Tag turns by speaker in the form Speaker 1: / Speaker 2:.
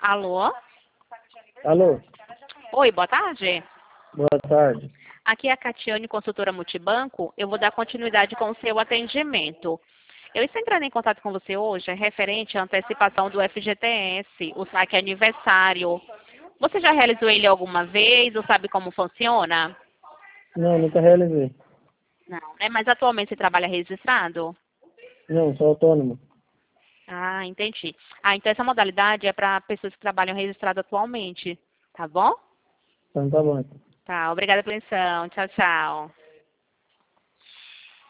Speaker 1: Alô?
Speaker 2: Alô,
Speaker 1: Oi, boa tarde.
Speaker 2: boa tarde.
Speaker 1: Aqui é a Catiane, consultora multibanco. Eu vou dar continuidade com o seu atendimento. Eu estou entrando em contato com você hoje referente à antecipação do FGTS, o saque aniversário. Você já realizou ele alguma vez ou sabe como funciona?
Speaker 2: Não, nunca realizei.
Speaker 1: Não, né? Mas atualmente você trabalha registrado?
Speaker 2: Não, sou autônomo.
Speaker 1: Ah, entendi. Ah, então essa modalidade é para pessoas que trabalham registrado atualmente, tá bom?
Speaker 2: Então tá bom.
Speaker 1: Tá, obrigada pela atenção. Tchau, tchau.